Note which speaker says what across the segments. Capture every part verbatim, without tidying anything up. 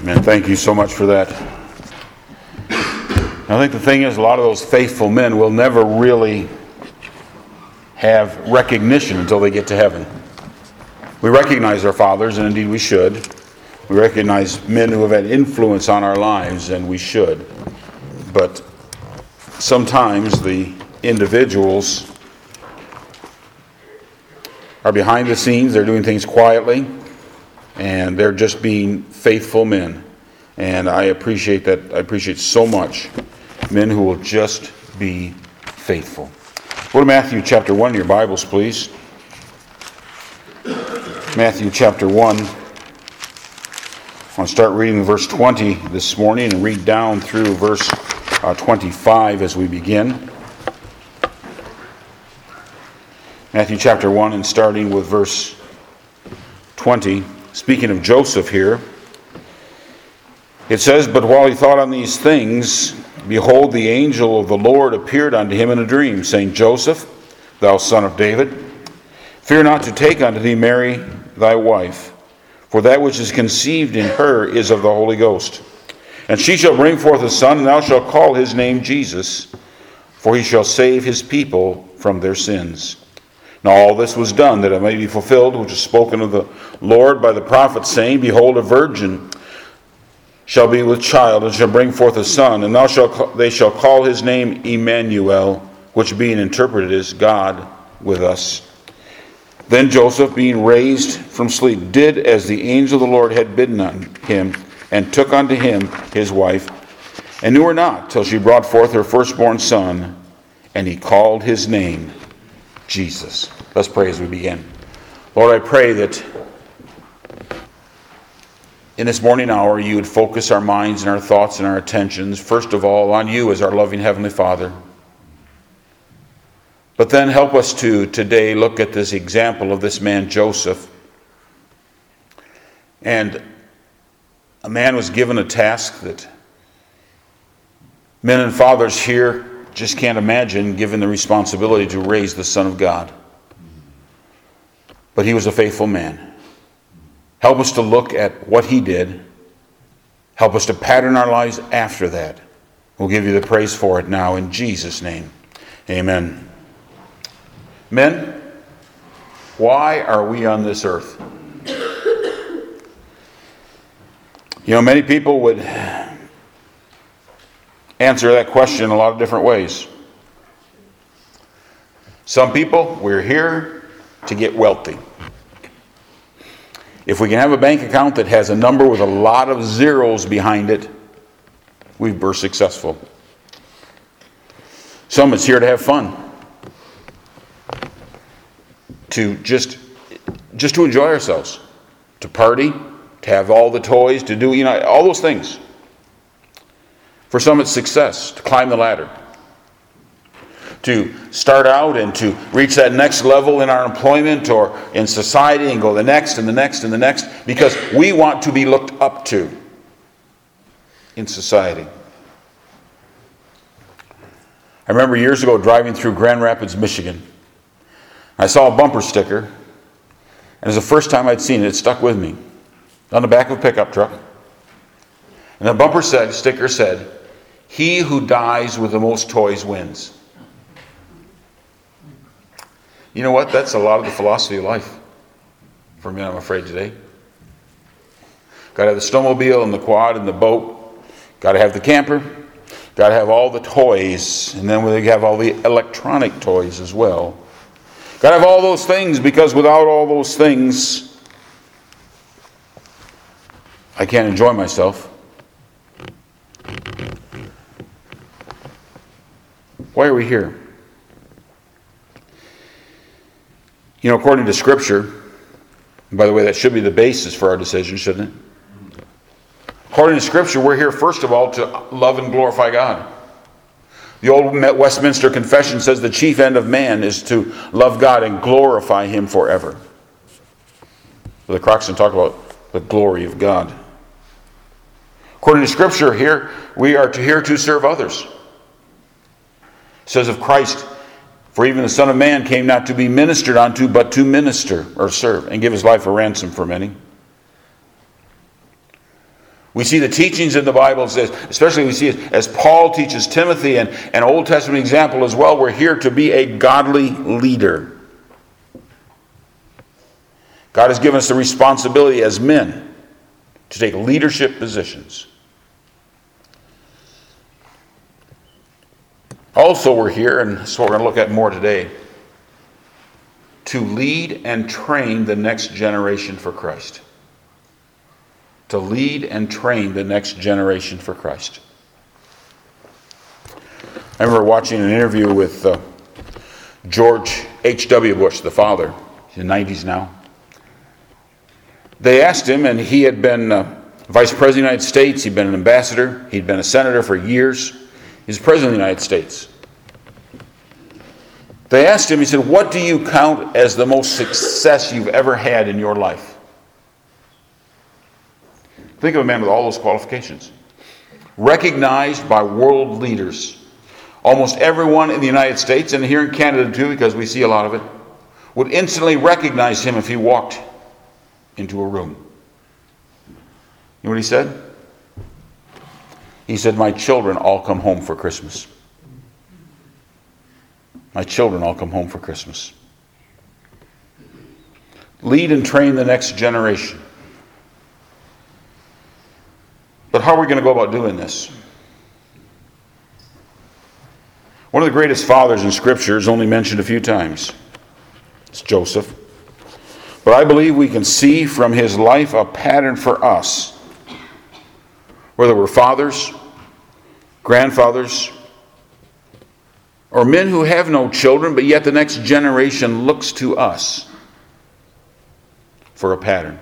Speaker 1: Amen. Thank you so much for that. I think the thing is, a lot of those faithful men will never really have recognition until they get to heaven. We recognize our fathers, and indeed we should. We recognize men who have had influence on our lives, and we should. But sometimes the individuals are behind the scenes, they're doing things quietly, and they're just being faithful men. And I appreciate that. I appreciate so much men who will just be faithful. Go to Matthew chapter one in your Bibles, please. Matthew chapter one. I want to start reading verse twenty this morning and read down through verse uh, twenty-five as we begin. Matthew chapter one and starting with verse twenty. Speaking of Joseph here, it says, "But while he thought on these things, behold, the angel of the Lord appeared unto him in a dream, saying, Joseph, thou son of David, fear not to take unto thee Mary thy wife, for that which is conceived in her is of the Holy Ghost. And she shall bring forth a son, and thou shalt call his name Jesus, for he shall save his people from their sins. Now all this was done, that it may be fulfilled, which is spoken of the Lord by the prophet, saying, Behold, a virgin shall be with child, and shall bring forth a son, and thou shalt they shall call his name Emmanuel, which being interpreted is God with us. Then Joseph, being raised from sleep, did as the angel of the Lord had bidden him, and took unto him his wife, and knew her not till she brought forth her firstborn son, and he called his name Jesus." Let's pray as we begin. Lord, I pray that in this morning hour you would focus our minds and our thoughts and our attentions, first of all, on you as our loving Heavenly Father. But then help us to today look at this example of this man Joseph. And a man was given a task that men and fathers here just can't imagine, given the responsibility to raise the Son of God. But he was a faithful man. Help us to look at what he did. Help us to pattern our lives after that. We'll give you the praise for it now in Jesus' name. Amen. Men, why are we on this earth? You know, many people would answer that question in a lot of different ways. Some people, we're here to get wealthy. If we can have a bank account that has a number with a lot of zeros behind it, we're successful. Some, it's here to have fun. To just, just to enjoy ourselves. To party, to have all the toys, to do, you know, all those things. For some, it's success, to climb the ladder. To start out and to reach that next level in our employment or in society and go the next and the next and the next, because we want to be looked up to in society. I remember years ago driving through Grand Rapids, Michigan. I saw a bumper sticker, and it was the first time I'd seen it. It stuck with me. On the back of a pickup truck. And the bumper said, sticker said, "He who dies with the most toys wins." You know what? That's a lot of the philosophy of life for me, I'm afraid, today. Got to have the snowmobile and the quad and the boat. Got to have the camper. Got to have all the toys. And then we have all the electronic toys as well. Got to have all those things, because without all those things, I can't enjoy myself. Why are we here? You know, according to Scripture, and by the way, that should be the basis for our decision, shouldn't it? According to Scripture, we're here, first of all, to love and glorify God. The old Westminster Confession says the chief end of man is to love God and glorify Him forever. The Croxton talk about the glory of God. According to Scripture, here we are to here to serve others. It says of Christ, "For even the Son of Man came not to be ministered unto, but to minister," or serve, "and give His life a ransom for many." We see the teachings in the Bible, especially we see it as Paul teaches Timothy, and an Old Testament example as well. We're here to be a godly leader. God has given us the responsibility as men to take leadership positions. Also, we're here, and that's what we're going to look at more today, to lead and train the next generation for Christ. To lead and train the next generation for Christ. I remember watching an interview with uh, George H W Bush, the father. He's in the nineties now. They asked him, and he had been uh, Vice President of the United States, he'd been an ambassador, he'd been a senator for years. He's President of the United States. They asked him, he said, what do you count as the most success you've ever had in your life? Think of a man with all those qualifications. Recognized by world leaders. Almost everyone in the United States, and here in Canada too, because we see a lot of it, would instantly recognize him if he walked into a room. You know what he said? He said, my children all come home for Christmas. My children all come home for Christmas. Lead and train the next generation. But how are we going to go about doing this? One of the greatest fathers in Scripture is only mentioned a few times. It's Joseph. But I believe we can see from his life a pattern for us. Whether we're fathers, grandfathers, or men who have no children, but yet the next generation looks to us for a pattern.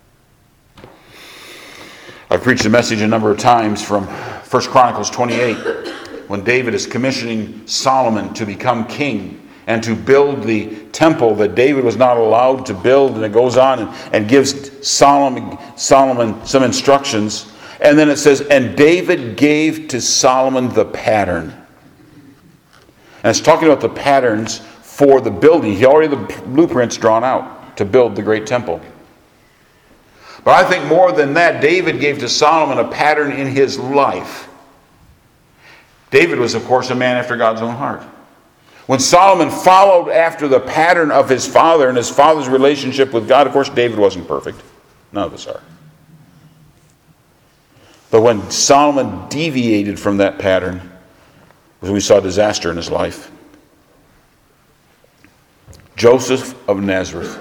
Speaker 1: I've preached a message a number of times from First Chronicles twenty-eight, when David is commissioning Solomon to become king and to build the temple that David was not allowed to build, and it goes on and, and gives Solomon, Solomon some instructions. And then it says, and David gave to Solomon the pattern. And it's talking about the patterns for the building. He already had the blueprints drawn out to build the great temple. But I think more than that, David gave to Solomon a pattern in his life. David was, of course, a man after God's own heart. When Solomon followed after the pattern of his father and his father's relationship with God, of course, David wasn't perfect. None of us are. But when Solomon deviated from that pattern, we saw disaster in his life. Joseph of Nazareth.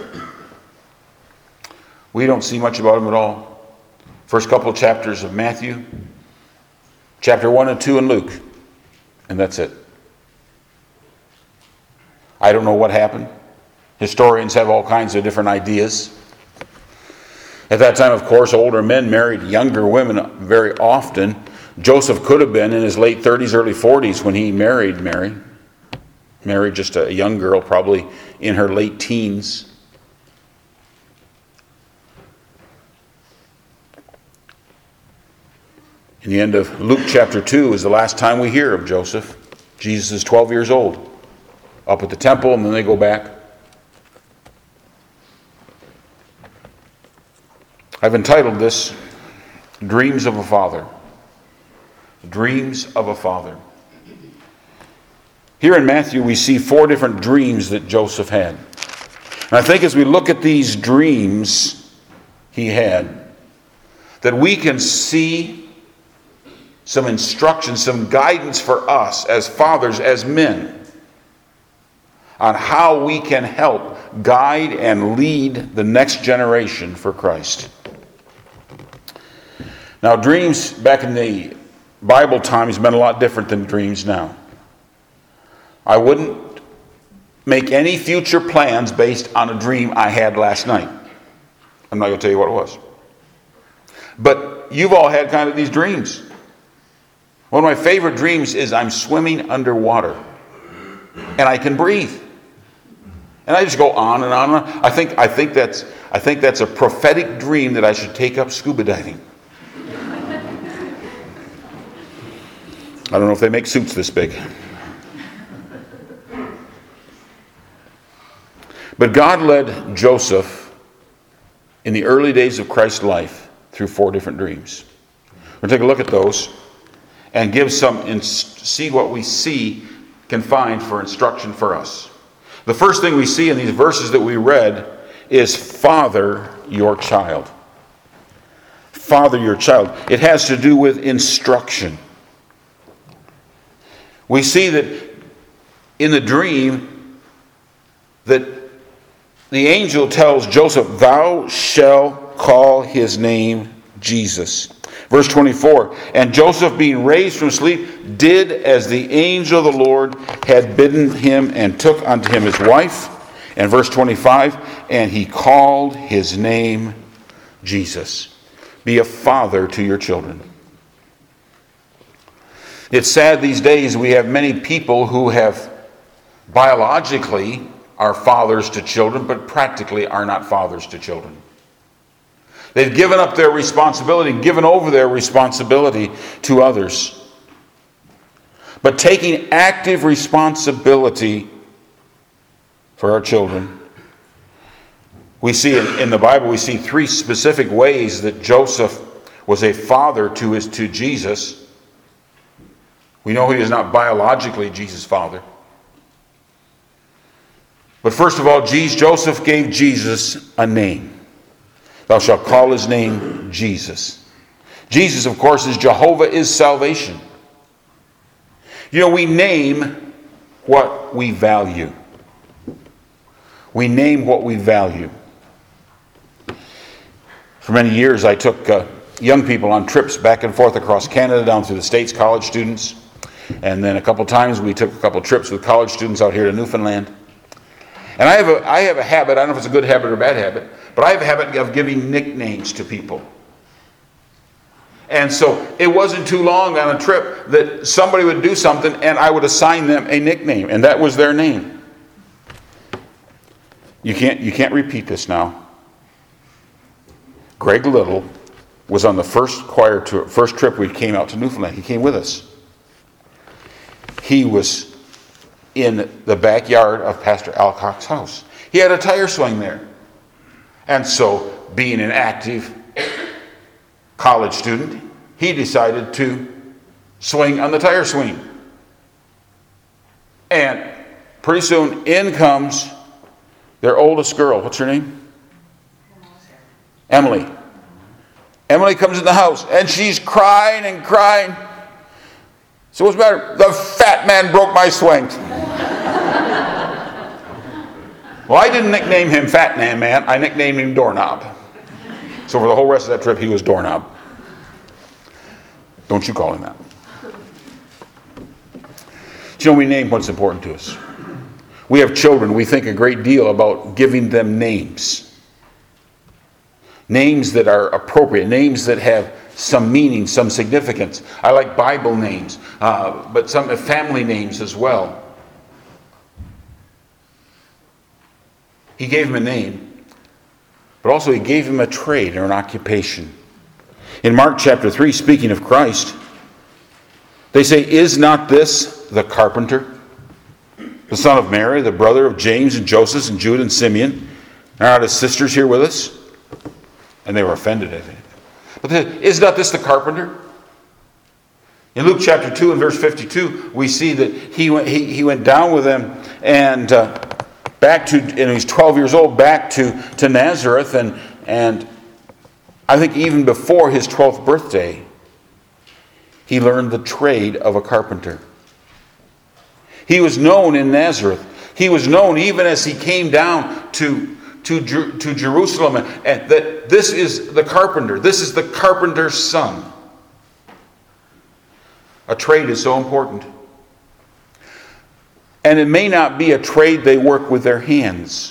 Speaker 1: We don't see much about him at all. First couple of chapters of Matthew, chapter one and two in Luke, and that's it. I don't know what happened. Historians have all kinds of different ideas. At that time, of course, older men married younger women very often. Joseph could have been in his late thirties, early forties when he married Mary. Married just a young girl, probably in her late teens. In the end of Luke chapter two is the last time we hear of Joseph. Jesus is twelve years old, up at the temple, and then they go back. I've entitled this, Dreams of a Father. Dreams of a Father. Here in Matthew we see four different dreams that Joseph had. And I think as we look at these dreams he had, that we can see some instruction, some guidance for us as fathers, as men, on how we can help guide and lead the next generation for Christ. Now, dreams back in the Bible times meant a lot different than dreams now. I wouldn't make any future plans based on a dream I had last night. I'm not going to tell you what it was. But you've all had kind of these dreams. One of my favorite dreams is I'm swimming underwater and I can breathe. And I just go on and on and on. I think, I think that's, I think that's a prophetic dream that I should take up scuba diving. I don't know if they make suits this big. But God led Joseph in the early days of Christ's life through four different dreams. We'll take a look at those and give some, and see what we see can find for instruction for us. The first thing we see in these verses that we read is father your child. Father your child. It has to do with instruction. We see that in the dream that the angel tells Joseph, thou shalt call his name Jesus. Verse twenty-four, and Joseph being raised from sleep did as the angel of the Lord had bidden him and took unto him his wife. And verse twenty-five, and he called his name Jesus. Be a father to your children. It's sad these days we have many people who have biologically are fathers to children, but practically are not fathers to children. They've given up their responsibility, given over their responsibility to others. But taking active responsibility for our children. We see in, in the Bible, we see three specific ways that Joseph was a father to his to Jesus. We know he is not biologically Jesus' father. But first of all, Jesus, Joseph gave Jesus a name. Thou shalt call his name Jesus. Jesus, of course, is Jehovah is salvation. You know, we name what we value. We name what we value. For many years, I took uh, young people on trips back and forth across Canada, down through the States, college students. And then a couple times we took a couple trips with college students out here to Newfoundland. And I have a I have a habit, I don't know if it's a good habit or a bad habit, but I have a habit of giving nicknames to people. And so it wasn't too long on a trip that somebody would do something and I would assign them a nickname, and that was their name. You can't you can't repeat this now. Greg Little was on the first choir tour, first trip we came out to Newfoundland. He came with us. He was in the backyard of Pastor Alcock's house. He had a tire swing there. And so, being an active college student, he decided to swing on the tire swing. And pretty soon, in comes their oldest girl. What's her name? Emily. Emily comes in the house, and she's crying and crying. So what's the matter? The fat man broke my swing. Well, I didn't nickname him Fat Man Man. I nicknamed him Doorknob. So for the whole rest of that trip, he was Doorknob. Don't you call him that. You know, we name what's important to us. We have children. We think a great deal about giving them names. Names that are appropriate. Names that have some meaning, some significance. I like Bible names, uh, but some family names as well. He gave him a name, but also he gave him a trade or an occupation. In Mark chapter three, speaking of Christ, they say, is not this the carpenter, the son of Mary, the brother of James and Joseph and Judah and Simeon? Are not his sisters here with us? And they were offended at it. But they said, is not this the carpenter? In Luke chapter two and verse fifty-two, we see that he went, he, he went down with them and uh, back to, and he was twelve years old, back to, to Nazareth, and, and I think even before his twelfth birthday, he learned the trade of a carpenter. He was known in Nazareth. He was known even as he came down to, to, to Jerusalem, and that this is the carpenter. This is the carpenter's son. A trade is so important. And it may not be a trade they work with their hands.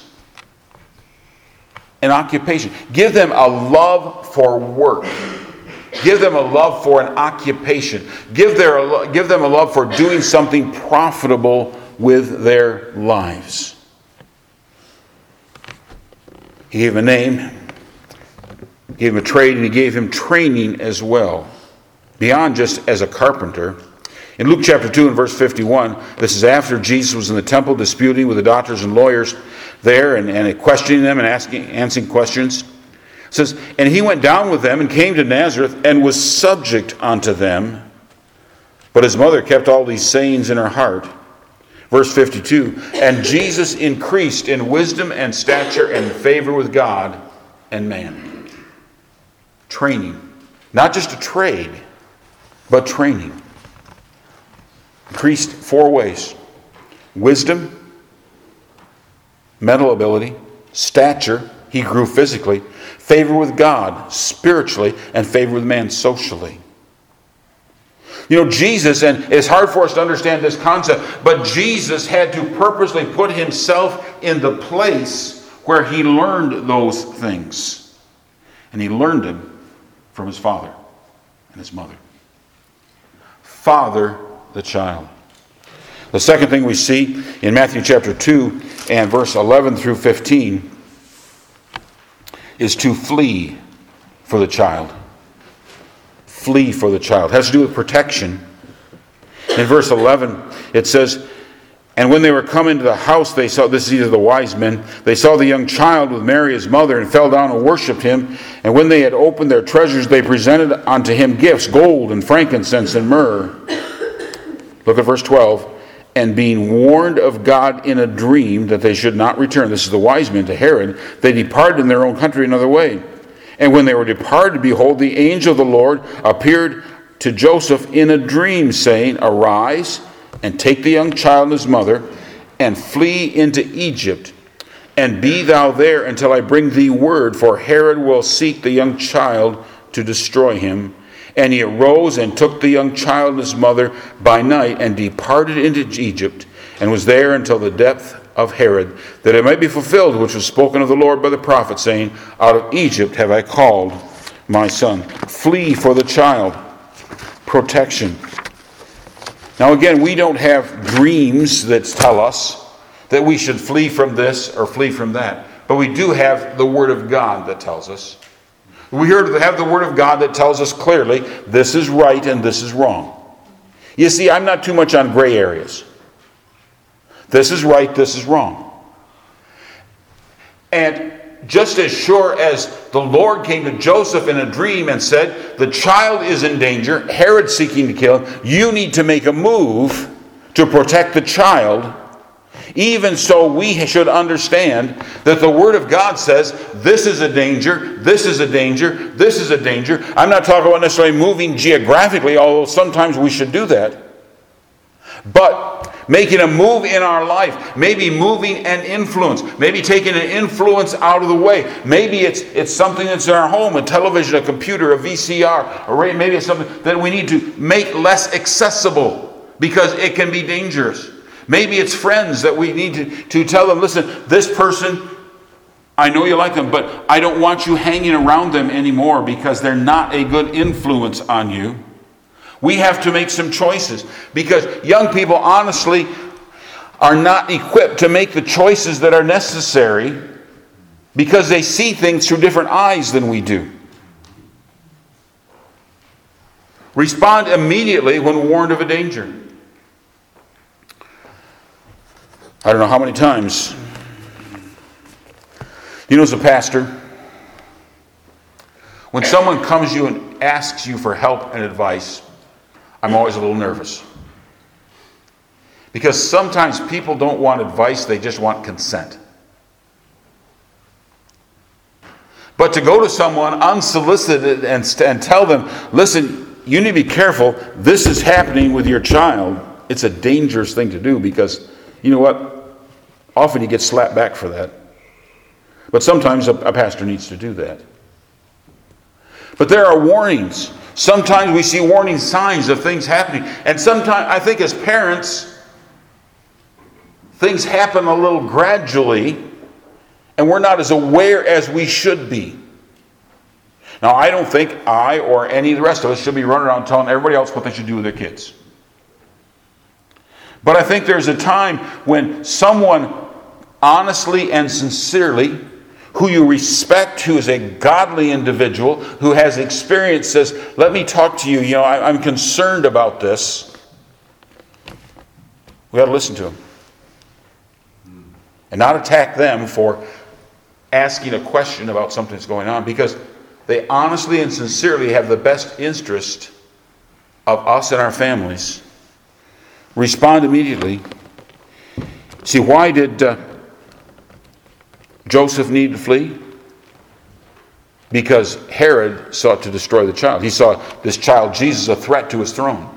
Speaker 1: An occupation. Give them a love for work. Give them a love for an occupation. Give, their, give them a love for doing something profitable with their lives. He gave him a name, gave him a trade, and he gave him training as well. Beyond just as a carpenter. In Luke chapter two and verse fifty-one, this is after Jesus was in the temple disputing with the doctors and lawyers there and, and questioning them and asking answering questions. It It says, and he went down with them and came to Nazareth and was subject unto them. But his mother kept all these sayings in her heart. Verse fifty-two, and Jesus increased in wisdom and stature and favor with God and man. Training. Not just a trade, but training. Increased four ways. Wisdom, mental ability, stature, he grew physically, favor with God spiritually, and favor with man socially. You know, Jesus, and it's hard for us to understand this concept, but Jesus had to purposely put himself in the place where he learned those things. And he learned them from his father and his mother. Father the child. The second thing we see in Matthew chapter two and verse eleven through fifteen is to flee for the child. Flee for the child. It has to do with protection. In verse eleven, it says, and when they were come into the house, they saw, this is either the wise men, they saw the young child with Mary his mother, and fell down and worshipped him. And when they had opened their treasures, they presented unto him gifts, gold and frankincense and myrrh. Look at verse twelve. And being warned of God in a dream that they should not return, this is the wise men, to Herod, they departed in their own country another way. And when they were departed, behold, the angel of the Lord appeared to Joseph in a dream, saying, arise, and take the young child and his mother, and flee into Egypt, and be thou there until I bring thee word, for Herod will seek the young child to destroy him. And he arose and took the young child and his mother by night, and departed into Egypt, and was there until the death of Herod, that it might be fulfilled which was spoken of the Lord by the prophet, saying, out of Egypt have I called my son. Flee for the child. Protection. Now again, we don't have dreams that tell us that we should flee from this or flee from that. But we do have the Word of God that tells us. We have the Word of God that tells us clearly this is right and this is wrong. You see, I'm not too much on gray areas. This is right, this is wrong. And just as sure as the Lord came to Joseph in a dream and said, the child is in danger, Herod's seeking to kill him, you need to make a move to protect the child. Even so, we should understand that the Word of God says, this is a danger, this is a danger, this is a danger. I'm not talking about necessarily moving geographically, although sometimes we should do that. But making a move in our life, maybe moving an influence, maybe taking an influence out of the way. Maybe it's it's something that's in our home, a television, a computer, a V C R, or maybe it's something that we need to make less accessible because it can be dangerous. Maybe it's friends that we need to, to tell them, listen, this person, I know you like them, but I don't want you hanging around them anymore because they're not a good influence on you. We have to make some choices because young people honestly are not equipped to make the choices that are necessary because they see things through different eyes than we do. Respond immediately when warned of a danger. I don't know how many times. You know, as a pastor, when someone comes to you and asks you for help and advice, I'm always a little nervous. Because sometimes people don't want advice, they just want consent. But to go to someone unsolicited and, and tell them, listen, you need to be careful, this is happening with your child, it's a dangerous thing to do because, you know what? Often you get slapped back for that. But sometimes a, a pastor needs to do that. But there are warnings. Sometimes we see warning signs of things happening. And sometimes, I think as parents, things happen a little gradually, and we're not as aware as we should be. Now, I don't think I or any of the rest of us should be running around telling everybody else what they should do with their kids. But I think there's a time when someone honestly and sincerely, who you respect, who is a godly individual, who has experience, says, let me talk to you, you know, I, I'm concerned about this. We got to listen to them. And not attack them for asking a question about something that's going on, because they honestly and sincerely have the best interest of us and our families, respond immediately. See, why did uh, Joseph need to flee? Because Herod sought to destroy the child. He saw this child, Jesus, a threat to his throne.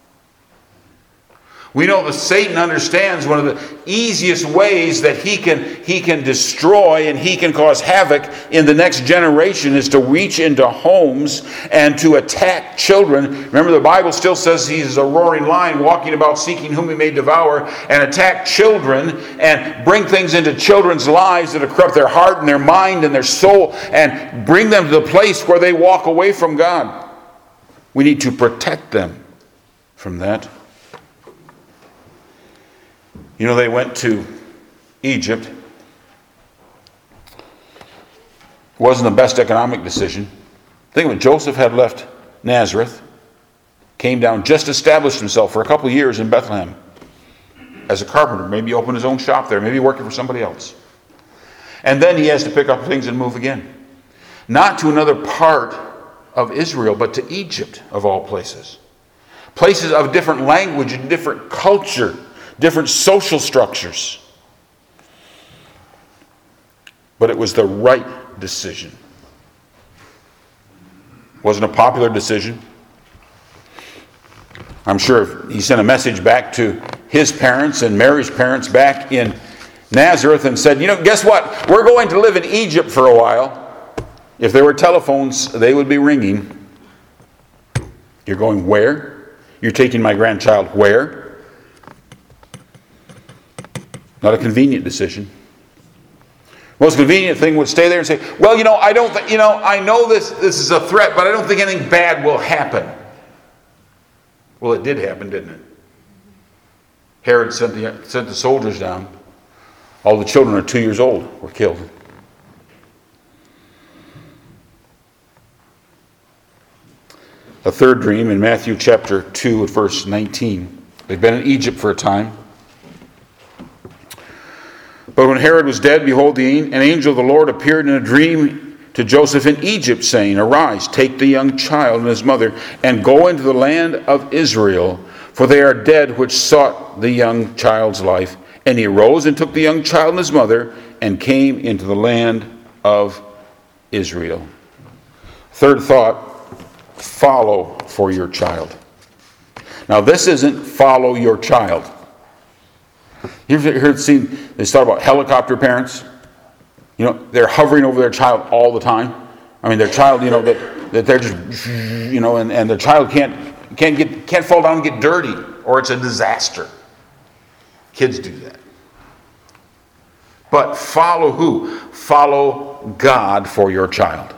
Speaker 1: We know that Satan understands one of the easiest ways that he can, he can destroy and he can cause havoc in the next generation is to reach into homes and to attack children. Remember, the Bible still says he's a roaring lion walking about seeking whom he may devour, and attack children and bring things into children's lives that corrupt their heart and their mind and their soul and bring them to the place where they walk away from God. We need to protect them from that. You know, they went to Egypt. It wasn't the best economic decision. Think of it. Joseph had left Nazareth, came down, just established himself for a couple of years in Bethlehem as a carpenter. Maybe opened his own shop there. Maybe working for somebody else. And then he has to pick up things and move again. Not to another part of Israel, but to Egypt, of all places. Places of different language and different culture. Different social structures. But it was the right decision. It wasn't a popular decision. I'm sure if he sent a message back to his parents and Mary's parents back in Nazareth and said, you know, guess what? We're going to live in Egypt for a while. If there were telephones, they would be ringing. You're going where? You're taking my grandchild where? Not a convenient decision. Most convenient thing would stay there and say, well, you know, I don't, th- you know, I know this, this is a threat, but I don't think anything bad will happen. Well, it did happen, didn't it? Herod sent the, sent the soldiers down. All the children are two years old were killed. A third dream in Matthew chapter two at verse nineteen. They've been in Egypt for a time. But when Herod was dead, behold, the, an angel of the Lord appeared in a dream to Joseph in Egypt, saying, arise, take the young child and his mother, and go into the land of Israel, for they are dead which sought the young child's life. And he arose and took the young child and his mother, and came into the land of Israel. Third thought, follow for your child. Now this isn't follow your child. You've heard seen this thought about helicopter parents. You know, they're hovering over their child all the time. I mean, their child, you know, that, that they're just, you know, and, and the child can't can't get can't fall down and get dirty, or it's a disaster. Kids do that. But follow who? Follow God for your child.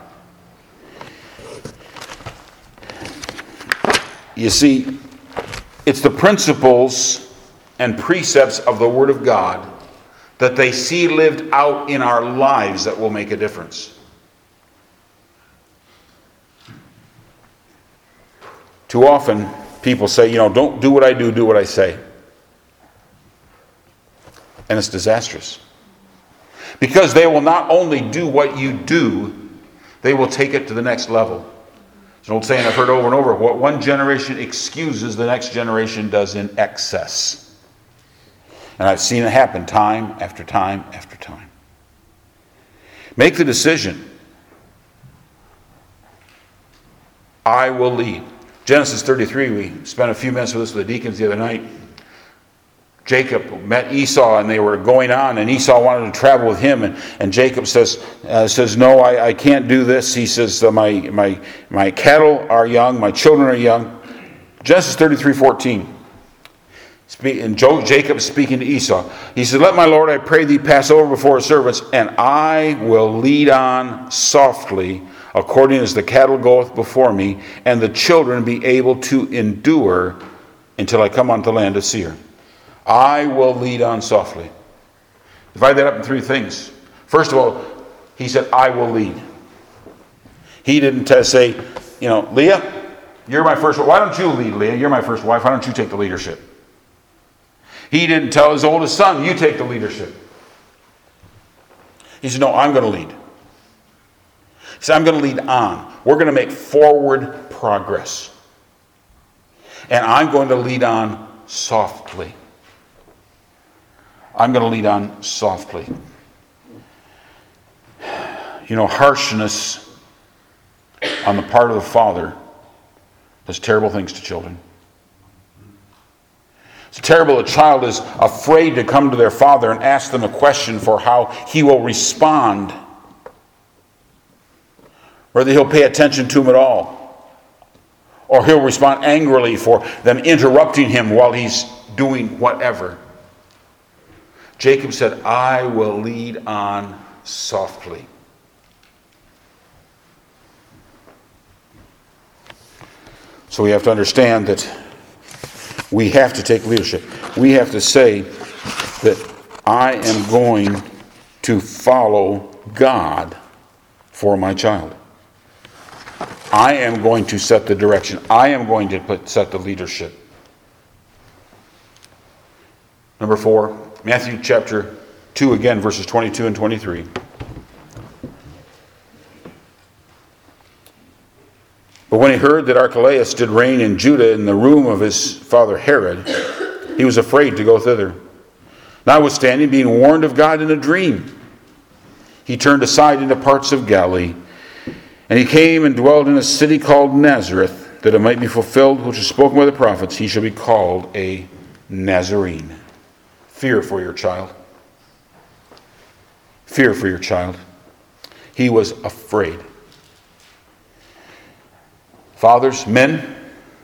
Speaker 1: You see, it's the principles and precepts of the Word of God that they see lived out in our lives that will make a difference. Too often, people say, you know, don't do what I do, do what I say. And it's disastrous. Because they will not only do what you do, they will take it to the next level. There's an old saying I've heard over and over, what one generation excuses, the next generation does in excess. And I've seen it happen time after time after time. Make the decision. I will lead. Genesis thirty-three, we spent a few minutes with this with the deacons the other night. Jacob met Esau and they were going on, and Esau wanted to travel with him, and, and Jacob says, uh, says no, I, I can't do this. He says, uh, my, my, my cattle are young, my children are young. Genesis thirty-three fourteen. And Jacob speaking to Esau. He said, let my Lord, I pray thee, pass over before his servants, and I will lead on softly, according as the cattle goeth before me, and the children be able to endure until I come unto the land of Seir. I will lead on softly. Divide that up in three things. First of all, he said, I will lead. He didn't uh, say, you know, Leah, you're my first wife. Why don't you lead, Leah? You're my first wife. Why don't you take the leadership? He didn't tell his oldest son, you take the leadership. He said, no, I'm going to lead. Say, I'm going to lead on. We're going to make forward progress. And I'm going to lead on softly. I'm going to lead on softly. You know, harshness on the part of the father does terrible things to children. It's terrible a child is afraid to come to their father and ask them a question for how he will respond. Whether he'll pay attention to him at all. Or he'll respond angrily for them interrupting him while he's doing whatever. Jacob said, I will lead on softly. So we have to understand that we have to take leadership. We have to say that I am going to follow God for my child. I am going to set the direction. I am going to put, set the leadership. Number four, Matthew chapter two again, verses twenty-two and twenty-three. But when he heard that Archelaus did reign in Judah in the room of his father Herod, he was afraid to go thither. Notwithstanding, being warned of God in a dream, he turned aside into parts of Galilee. And he came and dwelt in a city called Nazareth, that it might be fulfilled which was spoken by the prophets, he shall be called a Nazarene. Fear for your child. Fear for your child. He was afraid. Fathers, men,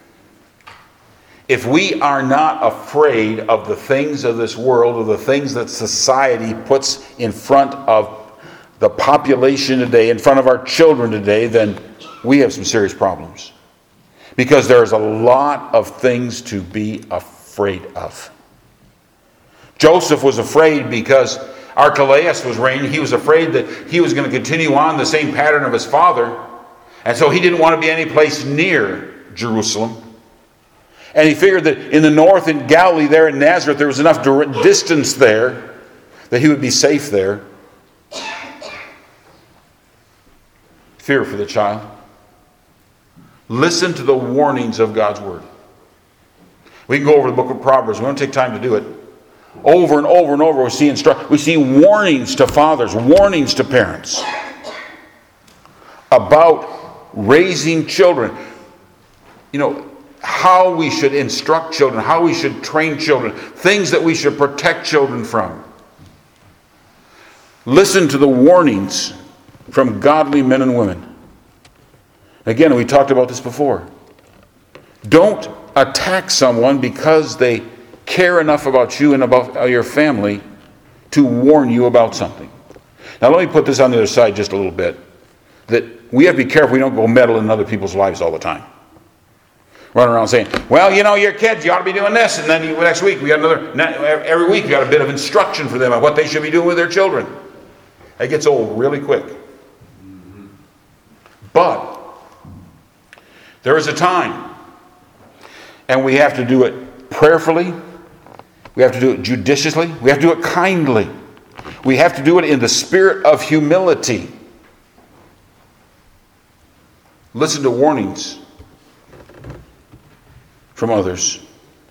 Speaker 1: if we are not afraid of the things of this world, or the things that society puts in front of the population today, in front of our children today, then we have some serious problems. Because there's a lot of things to be afraid of. Joseph was afraid because Archelaus was reigning. He was afraid that he was going to continue on the same pattern of his father. And so he didn't want to be any place near Jerusalem. And he figured that in the north, in Galilee, there in Nazareth, there was enough distance there that he would be safe there. Fear for the child. Listen to the warnings of God's word. We can go over the book of Proverbs. We don't take time to do it. Over and over and over we see instru- we see warnings to fathers, warnings to parents about raising children. You know, how we should instruct children, how we should train children, things that we should protect children from. Listen to the warnings from godly men and women. Again, we talked about this before. Don't attack someone because they care enough about you and about your family to warn you about something. Now let me put this on the other side just a little bit. That we have to be careful we don't go meddle in other people's lives all the time. Running around saying, well, you know, your kids, you ought to be doing this. And then you, next week, we got another, every week we got a bit of instruction for them on what they should be doing with their children. That gets old really quick. Mm-hmm. But there is a time, and we have to do it prayerfully. We have to do it judiciously. We have to do it kindly. We have to do it in the spirit of humility. Listen to warnings from others.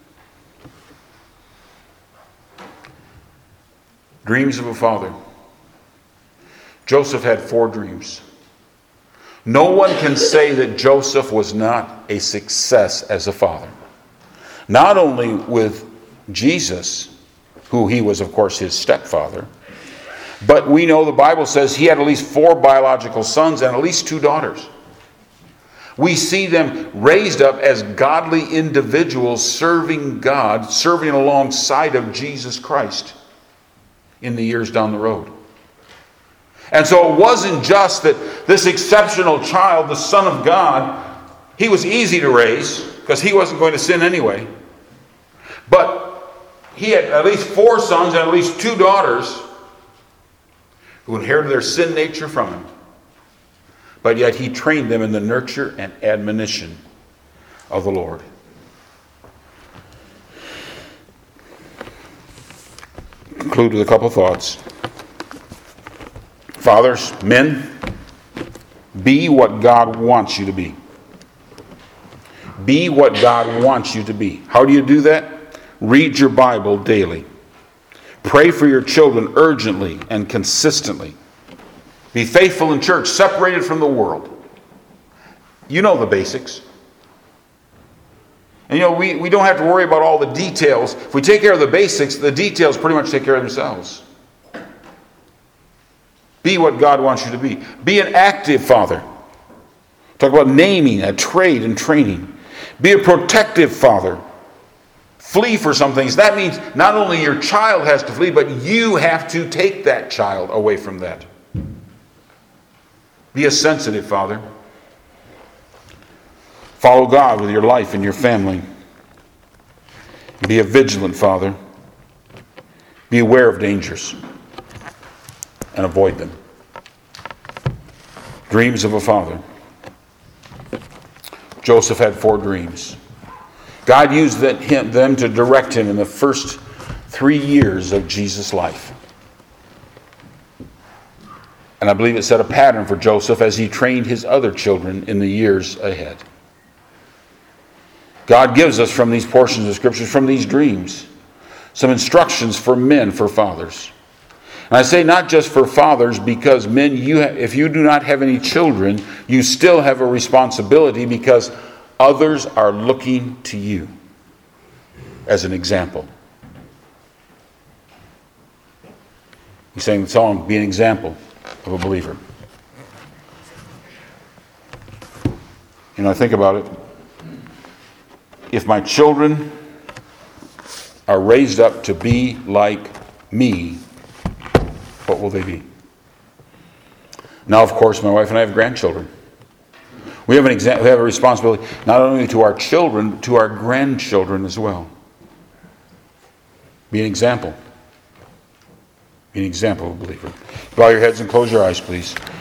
Speaker 1: Dreams of a father. Joseph had four dreams. No one can say that Joseph was not a success as a father. Not only with Jesus, who he was, of course, his stepfather, but we know the Bible says he had at least four biological sons and at least two daughters. We see them raised up as godly individuals serving God, serving alongside of Jesus Christ in the years down the road. And so it wasn't just that this exceptional child, the Son of God, he was easy to raise because he wasn't going to sin anyway. But he had at least four sons and at least two daughters who inherited their sin nature from him. But yet he trained them in the nurture and admonition of the Lord. Conclude with a couple thoughts. Fathers, men, Be what God wants you to be. Be what God wants you to be. How do you do that? Read your Bible daily. Pray for your children urgently and consistently. Be faithful in church, separated from the world. You know the basics. And you know, we, we don't have to worry about all the details. If we take care of the basics, the details pretty much take care of themselves. Be what God wants you to be. Be an active father. Talk about naming a trade and training. Be a protective father. Flee for some things. That means not only your child has to flee, but you have to take that child away from that. Be a sensitive father. Follow God with your life and your family. Be a vigilant father. Be aware of dangers and avoid them. Dreams of a father. Joseph had four dreams. God used that, him, them to direct him in the first three years of Jesus' life. And I believe it set a pattern for Joseph as he trained his other children in the years ahead. God gives us from these portions of Scriptures, from these dreams, some instructions for men, for fathers. And I say not just for fathers, because men, you ha- if you do not have any children, you still have a responsibility, because others are looking to you as an example. He's saying the song, be an example of a believer. You know, think about it. If my children are raised up to be like me, what will they be? Now, of course, my wife and I have grandchildren. We have an exa- we have a responsibility not only to our children, but to our grandchildren as well. Be an example. Be an example of a believer. Bow your heads and close your eyes, please.